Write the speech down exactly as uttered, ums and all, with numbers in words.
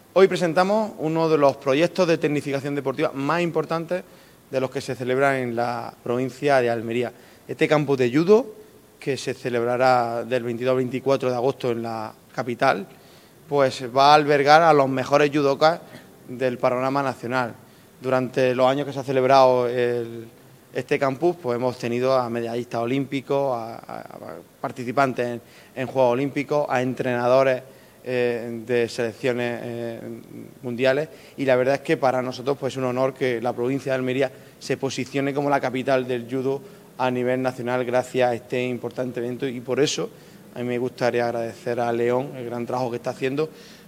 Hoy presentamos uno de los proyectos de tecnificación deportiva más importantes de los que se celebran en la provincia de Almería. Este campus de judo, que se celebrará del veintidós al veinticuatro de agosto en la capital, pues va a albergar a los mejores judokas del panorama nacional. Durante los años que se ha celebrado el, este campus, pues hemos tenido a medallistas olímpicos, a, a, a participantes en, en Juegos Olímpicos, a entrenadores eh, de selecciones eh, mundiales, y la verdad es que para nosotros pues, es un honor que la provincia de Almería se posicione como la capital del judo a nivel nacional gracias a este importante evento, y por eso a mí me gustaría agradecer a León el gran trabajo que está haciendo,